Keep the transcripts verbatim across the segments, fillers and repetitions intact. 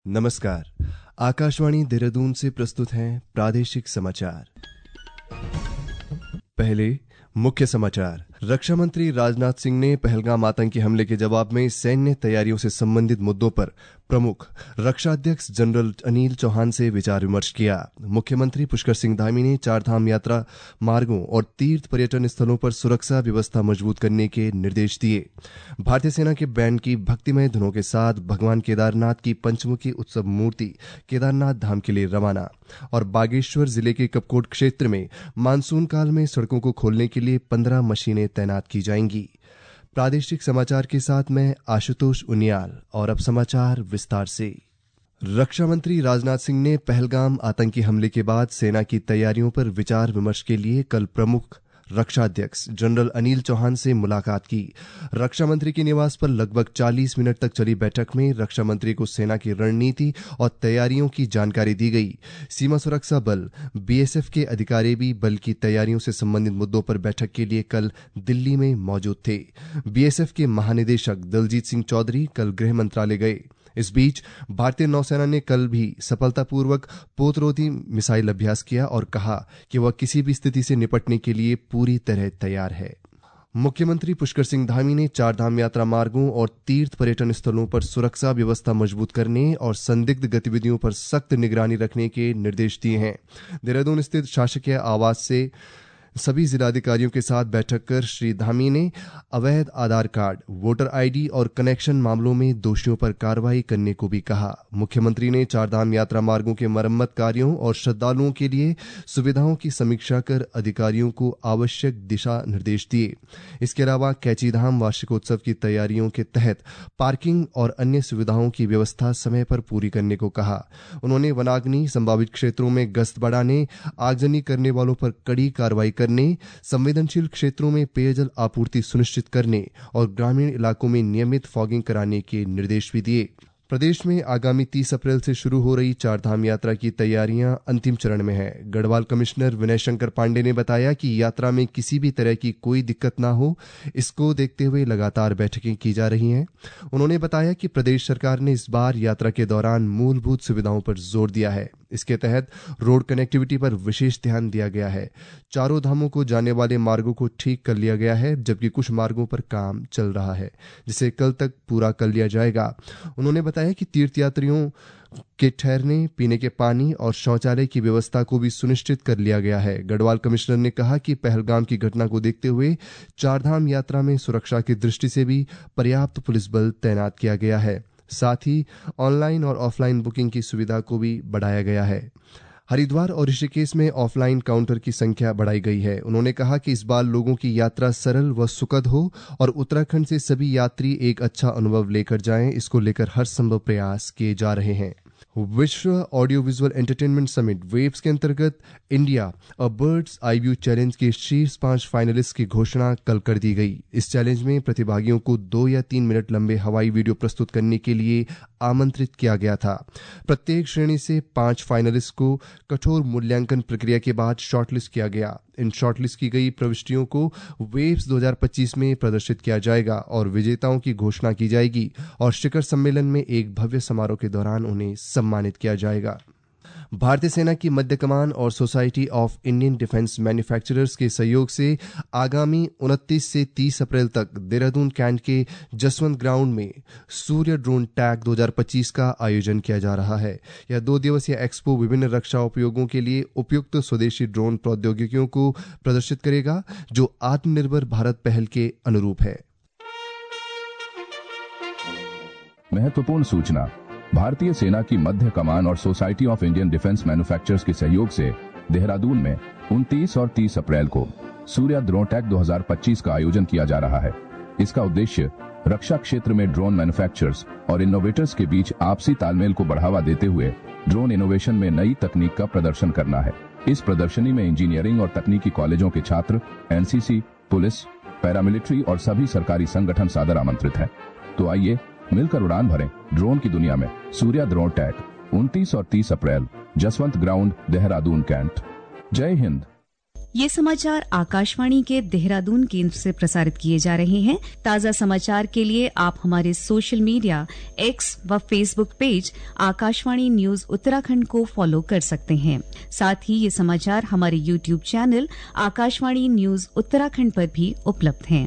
नमस्कार। आकाशवाणी देहरादून से प्रस्तुत हैं प्रादेशिक समाचार। पहले मुख्य समाचार। रक्षा मंत्री राजनाथ सिंह ने पहलगाम आतंकी हमले के जवाब में सैन्य तैयारियों से संबंधित मुद्दों पर प्रमुख रक्षा अध्यक्ष जनरल अनिल चौहान से विचार विमर्श किया। मुख्यमंत्री पुष्कर सिंह धामी ने चारधाम यात्रा मार्गों और तीर्थ पर्यटन स्थलों पर सुरक्षा व्यवस्था मजबूत करने के निर्देश दिए। भारतीय सेना के बैंड की भक्तिमय धुनों के साथ भगवान केदारनाथ की पंचमुखी उत्सव मूर्ति केदारनाथ धाम के लिए रवाना। और बागेश्वर जिले के कपकोट क्षेत्र में मानसून काल में सड़कों को खोलने के लिए पंद्रह मशीनें तैनात की जाएंगी। प्रादेशिक समाचार के साथ मैं आशुतोष उनियाल। और अब समाचार विस्तार से। रक्षा मंत्री राजनाथ सिंह ने पहलगाम आतंकी हमले के बाद सेना की तैयारियों पर विचार विमर्श के लिए कल प्रमुख रक्षा अध्यक्ष जनरल अनिल चौहान से मुलाकात की। रक्षा मंत्री के निवास पर लगभग चालीस मिनट तक चली बैठक में रक्षा मंत्री को सेना की रणनीति और तैयारियों की जानकारी दी गई। सीमा सुरक्षा बल बीएसएफ के अधिकारी भी बल की तैयारियों से संबंधित मुद्दों पर बैठक के लिए कल दिल्ली में मौजूद थे। बीएसएफ के महानिदेशक दलजीत सिंह चौधरी कल गृह मंत्रालय गए। इस बीच भारतीय नौसेना ने कल भी सफलतापूर्वक पोतरोधी मिसाइल अभ्यास किया और कहा कि वह किसी भी स्थिति से निपटने के लिए पूरी तरह तैयार है। मुख्यमंत्री पुष्कर सिंह धामी ने चारधाम यात्रा मार्गों और तीर्थ पर्यटन स्थलों पर सुरक्षा व्यवस्था मजबूत करने और संदिग्ध गतिविधियों पर सख्त निगरानी रखने के निर्देश दिए हैं। देहरादून स्थित शासकीय आवास से सभी जिलाधिकारियों के साथ बैठक कर श्री धामी ने अवैध आधार कार्ड, वोटर आईडी और कनेक्शन मामलों में दोषियों पर कार्रवाई करने को भी कहा। मुख्यमंत्री ने चारधाम यात्रा मार्गों के मरम्मत कार्यों और श्रद्धालुओं के लिए सुविधाओं की समीक्षा कर अधिकारियों को आवश्यक दिशा निर्देश दिए। इसके अलावा कैचीधाम वार्षिकोत्सव की तैयारियों के तहत पार्किंग और अन्य सुविधाओं की व्यवस्था समय पर पूरी करने को कहा। उन्होंने वनाग्नि संभावित क्षेत्रों में गश्त बढ़ाने, आगजनी करने वालों पर कड़ी कार्रवाई करने, संवेदनशील क्षेत्रों में पेयजल आपूर्ति सुनिश्चित करने और ग्रामीण इलाकों में नियमित फॉगिंग कराने के निर्देश भी दिए। प्रदेश में आगामी तीस अप्रैल से शुरू हो रही चारधाम यात्रा की तैयारियां अंतिम चरण में है। गढ़वाल कमिश्नर विनय शंकर पांडे ने बताया कि यात्रा में किसी भी तरह की कोई दिक्कत न हो, इसको देखते हुए लगातार बैठकें की जा रही हैं। उन्होंने बताया कि प्रदेश सरकार ने इस बार यात्रा के दौरान मूलभूत सुविधाओं पर जोर दिया है। इसके तहत रोड कनेक्टिविटी पर विशेष ध्यान दिया गया है। चारों धामों को जाने वाले मार्गों को ठीक कर लिया गया है, जबकि कुछ मार्गों पर काम चल रहा है, जिसे कल तक पूरा कर लिया जाएगा। उन्होंने बताया कि तीर्थयात्रियों के ठहरने, पीने के पानी और शौचालय की व्यवस्था को भी सुनिश्चित कर लिया गया है। गढ़वाल कमिश्नर ने कहा कि पहलगाम की घटना को देखते हुए चारधाम यात्रा में सुरक्षा की दृष्टि से भी पर्याप्त पुलिस बल तैनात किया गया है। साथ ही ऑनलाइन और ऑफलाइन बुकिंग की सुविधा को भी बढ़ाया गया है। हरिद्वार और ऋषिकेश में ऑफलाइन काउंटर की संख्या बढ़ाई गई है। उन्होंने कहा कि इस बार लोगों की यात्रा सरल व सुखद हो और उत्तराखंड से सभी यात्री एक अच्छा अनुभव लेकर जाएं, इसको लेकर हर संभव प्रयास किए जा रहे हैं। विश्व audio visual entertainment summit waves के अंतर्गत India a bird's eye view challenge के शीर्ष पांच फाइनलिस्ट की घोषणा कल कर दी गई। इस चैलेंज में प्रतिभागियों को दो या तीन मिनट लंबे हवाई वीडियो प्रस्तुत करने के लिए आमंत्रित किया गया था। प्रत्येक श्रेणी से पांच फाइनलिस्ट को कठोर मूल्यांकन प्रक्रिया के बाद शॉर्टलिस्ट किया गया। इन शॉर्टलिस्ट की गई प्रविष्टियों को वेव्स दो हज़ार पच्चीस में प्रदर्शित किया जाएगा और विजेताओं की घोषणा की जाएगी और शिखर सम्मेलन में एक भव्य समारोह के दौरान उन्हें सम्मानित किया जाएगा। भारतीय सेना की मध्य कमान और society of Indian defence manufacturers के सहयोग से आगामी उनतीस से तीस अप्रैल तक देहरादून कैंट के जसवंत ग्राउंड में सूर्य ड्रोन टैग दो हज़ार पच्चीस का आयोजन किया जा रहा है। यह दो दिवसीय एक्सपो विभिन्न रक्षा उपयोगों के लिए उपयुक्त स्वदेशी ड्रोन प्रौद्योगिकियों को प्रदर्शित करेगा, जो आत्मनिर्भर भारत पहल के अनुरूप है। महत्वपूर्ण सूचना। भारतीय सेना की मध्य कमान और society of Indian defence manufacturers के सहयोग से देहरादून में उनतीस और तीस अप्रैल को सूर्य ड्रोन टैग दो हज़ार पच्चीस का आयोजन किया जा रहा है। इसका उद्देश्य रक्षा क्षेत्र में ड्रोन मैन्युफैक्चरर्स और इनोवेटर्स के बीच आपसी तालमेल को बढ़ावा देते हुए ड्रोन इनोवेशन में नई तकनीक का प्रदर्शन करना है। इस प्रदर्शनी में इंजीनियरिंग और तकनीकी कॉलेजों के छात्र, एनसीसी, पुलिस, पैरामिलिट्री और सभी सरकारी संगठन सादर आमंत्रित हैं। तो आइए मिलकर उड़ान भरें ड्रोन की दुनिया में। सूर्य ड्रोन टैग उनतीस और तीस अप्रैल, जसवंत ग्राउंड, देहरादून कैंट। जय हिंद। ये समाचार आकाशवाणी के देहरादून केंद्र से प्रसारित किए जा रहे हैं। ताज़ा समाचार के लिए आप हमारे सोशल मीडिया एक्स व Facebook page Akashvani news Uttarakhand को फॉलो कर सकते हैं। साथ ही ये समाचार हमारे YouTube channel Akashvani news Uttarakhand पर भी उपलब्ध हैं।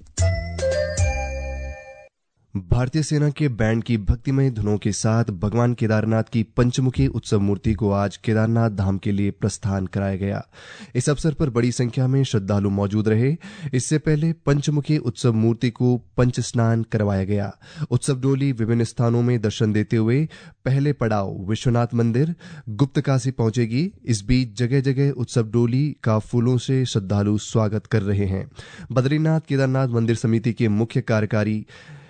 भारतीय सेना के बैंड की भक्तिमय धुनों के साथ भगवान केदारनाथ की पंचमुखी उत्सव मूर्ति को आज केदारनाथ धाम के लिए प्रस्थान कराया गया। इस अवसर पर बड़ी संख्या में श्रद्धालु मौजूद रहे। इससे पहले पंचमुखी उत्सव मूर्ति को पंच स्नान करवाया गया। उत्सव डोली विभिन्न स्थानों में दर्शन देते हुए पहले पड़ाव विश्वनाथ मंदिर गुप्तकाशी पहुंचेगी। इस बीच जगह जगह उत्सव डोली का फूलों से श्रद्धालु स्वागत कर रहे हैं। बद्रीनाथ केदारनाथ मंदिर समिति के मुख्य कार्यकारी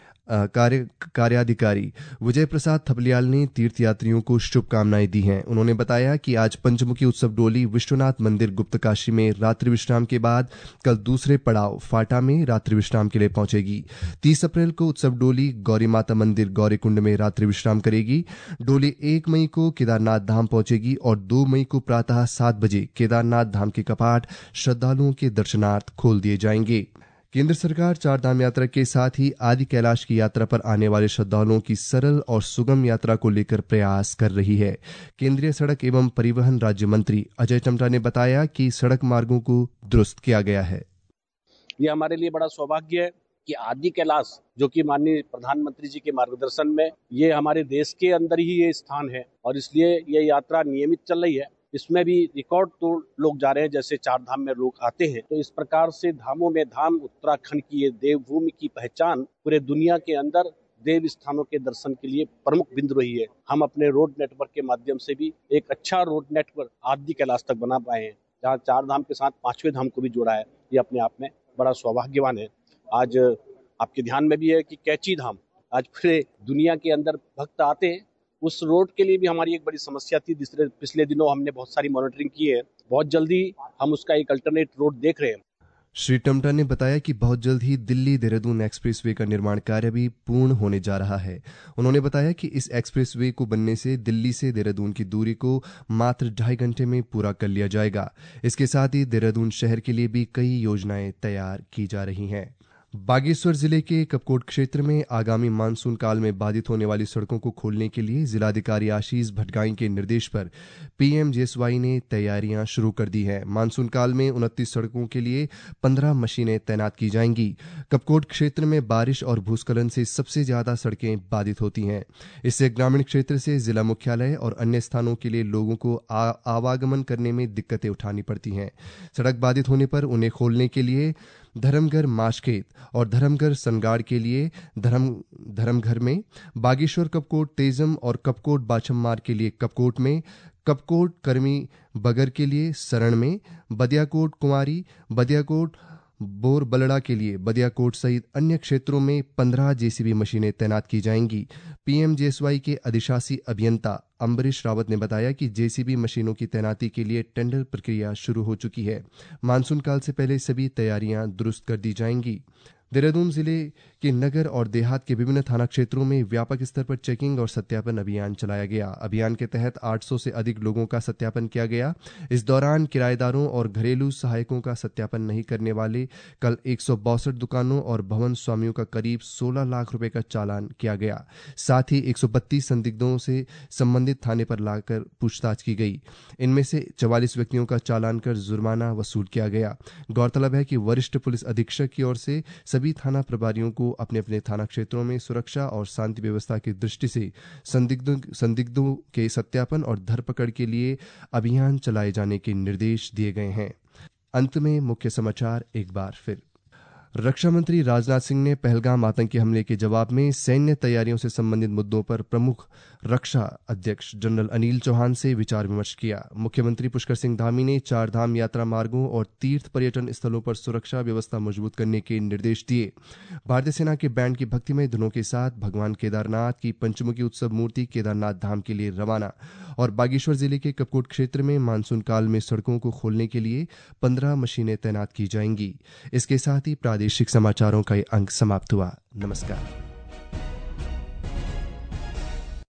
कार्य कार्याधिकारी विजय प्रसाद थपलियाल ने तीर्थयात्रियों को शुभकामनाएं दी हैं। उन्होंने बताया कि आज पंचमुखी उत्सव डोली विश्वनाथ मंदिर गुप्तकाशी में रात्रि विश्राम के बाद कल दूसरे पड़ाव फाटा में रात्रि विश्राम के लिए पहुंचेगी। तीस अप्रैल को उत्सव डोली गौरी माता मंदिर गौरीकुंड में रात्रि विश्राम करेगी। डोली एक मई को केदारनाथ धाम पहुंचेगी और दो मई को प्रातः सात बजे केदारनाथ धाम के कपाट श्रद्धालुओं के दर्शनार्थ खोल दिए जाएंगे। केंद्र सरकार चार धाम यात्रा के साथ ही आदि कैलाश की यात्रा पर आने वाले श्रद्धालुओं की सरल और सुगम यात्रा को लेकर प्रयास कर रही है। केंद्रीय सड़क एवं परिवहन राज्य मंत्री अजय टम्टा ने बताया कि सड़क मार्गों को दुरुस्त किया गया है। ये हमारे लिए बड़ा सौभाग्य है कि आदि कैलाश जो कि माननीय प्रधानमंत्री जी के मार्गदर्शन में ये हमारे देश के अंदर ही ये स्थान है और इसलिए ये यात्रा नियमित चल रही है। इसमें भी रिकॉर्ड तो लोग जा रहे हैं, जैसे चार धाम में लोग आते हैं। तो इस प्रकार से धामों में धाम उत्तराखंड की ये देवभूमि की पहचान पूरे दुनिया के अंदर देव स्थानों के दर्शन के लिए प्रमुख बिंदु रही है। हम अपने रोड नेटवर्क के माध्यम से भी एक अच्छा रोड नेटवर्क आदि कैलाश तक बना पाए हैं, जहाँ चार धाम के साथ पांचवें धाम को भी जोड़ा है। ये अपने आप में बड़ा सौभाग्यवान है। आज आपके ध्यान में भी है कि कैची धाम आज पूरे दुनिया के अंदर भक्त आते हैं। उस रोड के लिए भी हमारी एक बड़ी समस्या थी। दूसरे पिछले दिनों हमने बहुत सारी मॉनिटरिंग की है। बहुत जल्दी हम उसका एक अल्टरनेट रोड देख रहे हैं। श्री टम्टा ने बताया कि बहुत जल्द ही दिल्ली देहरादून एक्सप्रेसवे का निर्माण कार्य भी पूर्ण होने जा रहा है। उन्होंने बताया कि इस एक्सप्रेसवे को बनने से दिल्ली से देहरादून की दूरी को मात्र ढाई घंटे में पूरा कर लिया जाएगा। इसके साथ ही देहरादून शहर के लिए भी कई योजनाएं तैयार की जा रही हैं। बागेश्वर जिले के कपकोट क्षेत्र में आगामी मानसून काल में बाधित होने वाली सड़कों को खोलने के लिए जिलाधिकारी आशीष भटगाई के निर्देश पर पीएमजेएसवाई ने तैयारियां शुरू कर दी हैं। मानसून काल में उनतीस सड़कों के लिए पंद्रह मशीनें तैनात की जाएंगी। कपकोट क्षेत्र में बारिश और भूस्खलन से सबसे ज्यादा सड़कें बाधित होती हैं। इससे ग्रामीण क्षेत्र से जिला मुख्यालय और अन्य स्थानों के लिए लोगों को आवागमन करने में दिक्कतें उठानी पड़ती हैं। सड़क बाधित होने पर उन्हें खोलने के लिए धर्मघर माशखेत और धर्मघर सनगाड़ के लिए धर्म धर्मघर में, बागेश्वर कपकोट तेजम और कपकोट बाछम्मार के लिए कपकोट में, कपकोट कर्मी बगर के लिए सरण में, बदियाकोट कुंवारी, बदियाकोट बोर बलड़ा के लिए बदियाकोट सहित अन्य क्षेत्रों में पंद्रह जेसीबी मशीनें तैनात की जाएंगी। पीएमजेएसवाई के अधिशासी अभियंता अम्बरीश रावत ने बताया कि जेसीबी मशीनों की तैनाती के लिए टेंडर प्रक्रिया शुरू हो चुकी है। मानसून काल से पहले सभी तैयारियां दुरुस्त कर दी जाएंगी। देहरादून जिले के नगर और देहात के विभिन्न थाना क्षेत्रों में व्यापक स्तर पर चेकिंग और सत्यापन अभियान चलाया गया। अभियान के तहत आठ सौ से अधिक लोगों का सत्यापन किया गया। इस दौरान किराएदारों और घरेलू सहायकों का सत्यापन नहीं करने वाले कल एक सौ बासठ दुकानों और भवन स्वामियों का करीब सोलह लाख रुपए का चालान किया गया। साथ ही एक सौ बत्तीस संदिग्धों से संबंधित थाने पर लाकर पूछताछ की गई। इनमें से चवालीस व्यक्तियों का चालान कर जुर्माना वसूल किया गया। गौरतलब है कि वरिष्ठ पुलिस अधीक्षक की ओर से सभी थाना प्रभारियों को अपने अपने थाना क्षेत्रों में सुरक्षा और शांति व्यवस्था की दृष्टि से संदिग्धों संदिग्धों के सत्यापन और धरपकड़ के लिए अभियान चलाए जाने के निर्देश दिए गए हैं। अंत में मुख्य समाचार एक बार फिर। रक्षा मंत्री राजनाथ सिंह ने पहलगाम आतंकी हमले के जवाब में सैन्य तैयारियों से संबंधित मुद्दों पर प्रमुख रक्षा अध्यक्ष जनरल अनिल चौहान से विचार विमर्श किया। मुख्यमंत्री पुष्कर सिंह धामी ने चार धाम यात्रा मार्गों और तीर्थ पर्यटन स्थलों पर सुरक्षा व्यवस्था मजबूत करने के निर्देश दिए। भारतीय सेना के बैंड की भक्तिमय धुनों के साथ भगवान केदारनाथ की पंचमुखी उत्सव मूर्ति केदारनाथ धाम के लिए रवाना। और बागेश्वर जिले के कपकोट क्षेत्र में मानसून काल में सड़कों को खोलने के लिए पंद्रह मशीनें तैनात की जाएंगी। इसके साथ ही प्रादेशिक समाचारों का ये अंक समाप्त हुआ। नमस्कार।